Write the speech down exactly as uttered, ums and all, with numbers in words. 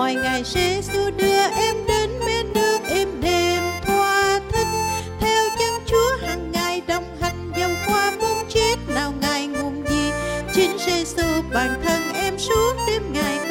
hỏi Ngài Giê-xu đưa em đến bên nước êm đềm thỏa thích. Theo chân Chúa hàng ngày đồng hành dòng qua muốn chết nào Ngài ngùng gì. Chính Giê-xu bản thân em suốt đêm ngày